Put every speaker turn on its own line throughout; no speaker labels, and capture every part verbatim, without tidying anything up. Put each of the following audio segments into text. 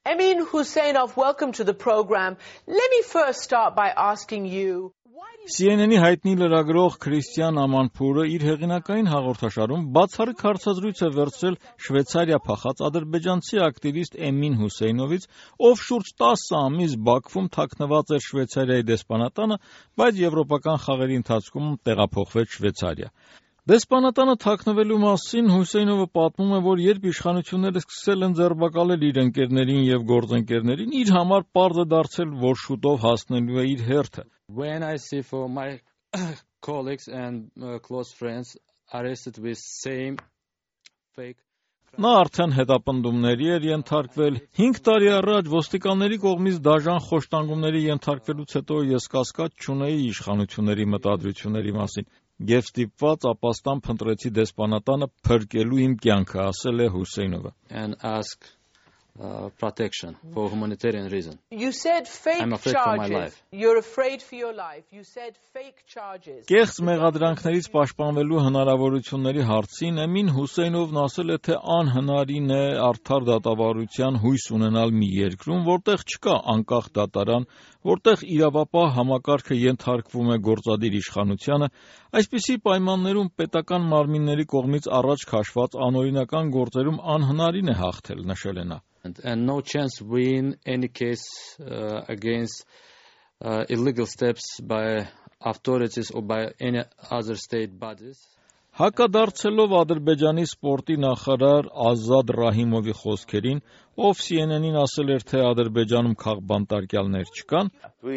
Emin Huseynov, welcome to the program. Let me first start by asking you.
C N N-ի հայտնի լրագրող Քրիստիան Ամանփուրը իր հեղինակային հաղորդաշարում բացառիկ հարցազրույց է վերցրել Շվեյցարիա փախած ադրբեջանցի ակտիվիստ Էմին Հուսեյնովից, ով շուրջ տասը ամիս Բաքվում թաքնված էր Շվեյցարիայի դեսպանատանը, բայց եվրոպական խաղերի ընթացքում տեղափոխվեց Շվեյցարիա։ Դեսպանատանը թաքնվելու մասին Հուսեյնովը պատմում է, որ երբ իշխանությունները սկսել են ձերբակալել իր ընկերներին եւ գործընկերներին, իր համար պարզ է դարձել, որ շուտով հասնելու է իր հերթը։
When I see for my colleagues and uh, close friends arrested with same fake
Նա արդեն հետապնդումների էր ենթարկվել։ Հինգ տարի առաջ ոստիկանների կողմից դաժան խոշտանգումների ենթարկվելուց հետո ես կասկած չունեի իշխանությունների մտադրությունների մասին եւ ստիպված ապաստան փնտրեցի դեսպանատանը փրկելու իմ կյանքը, ասել է Հուսեյնովը։
And ask uh, protection for humanitarian reason.
You said fake
I'm afraid for my
charges.
life.
You're afraid for your life. You said fake charges.
Կեղծ մեղադրանքներից պաշտպանվելու հնարավորությունների հարցին Էմին Հուսեյնովն ասել է, թե անհնարին է արդար դատավարության հույս ունենալ մի երկրում, որտեղ չկա անկախ դատարան, որտեղ իրավապահ համակարգը ենթարկվում է գործադիր իշխանությանը, այսպիսի պայմաններում պետական մարմինների կողմից առաջ քաշված անօրինական գործերում անհնարին է հաղթել, նշել է նա։
And, and no chance win any case uh, against uh, illegal steps by authorities or by any other state bodies.
Հակադարձելով Ադրբեջանի սպորտի նախարար Ազադ Ռահիմովի խոսքերին, ով C N N-ին ասել էր, թե Ադրբեջանում քաղբանտարկյալներ չկան,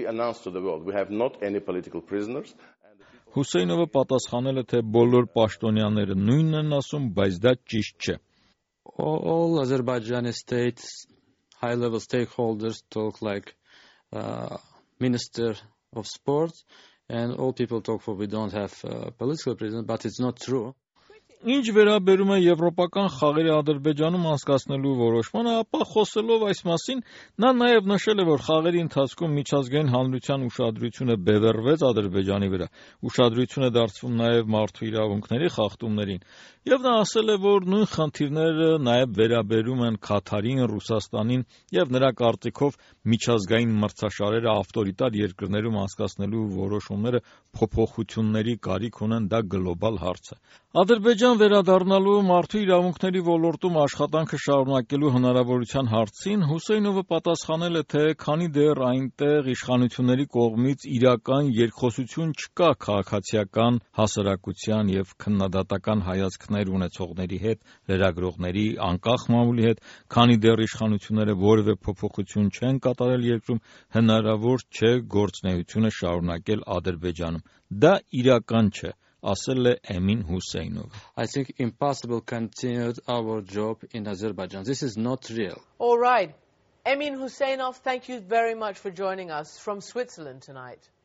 Հուսեյնովը պատասխանել է, թե բոլոր պաշտոնյաները նույնն են ասում, բայց դա ճիշտ չէ։
All, all Azerbaijani states, high-level stakeholders talk like uh, Minister of Sports, and all people talk for we don't have uh, political prisoners, but it's not true.
Ինչ վերաբերում է եվրոպական խաղերի Ադրբեջանում անցկացնելու որոշմանը, ապա խոսելով այս մասին, նա նաև նշել է, որ խաղերի ընթացքում միջազգային հանրության ուշադրությունը բևեռվեց Ադրբեջանի վրա, ուշադրություն է դարձվում նաև մարդու իրավունքների խախտումներին, եւ նա ասել է, որ նույն խնդիրները նաև վերաբերում են Քաթարին, Ռուսաստանին եւ նրա կարծիքով միջազգային մրցաշարերը ավտորիտար երկրներում անցկացնելու որոշումները փոփոխությունների կարիք ունեն, դա գլոբալ հարց է։ Ադրբեջան վերադառնալու մարդու իրավունքների ոլորտում աշխատանքը շարունակելու հնարավորության հարցին Հուսեյնովը պատասխանել է, թե քանի դեռ այնտեղ իշխանությունների կողմից իրական երկխոսություն չկա քաղաքացիական հասարակության եւ քննադատական հայացքներ ունեցողների հետ, լրագրողների, անկախ մամուլի հետ, քանի դեռ իշխանությունները որևէ փոփոխություն չեն կատարել երկրում, հնարավոր չէ գործունեությունը շարունակել Ադրբեջանում։ Դա իրական չէ, ասել է Էմին Հուսեյնովը։
I think impossible continued our job in Azerbaijan. This is not real.
All right. Emin Huseynov, thank you very much for joining us from Switzerland tonight.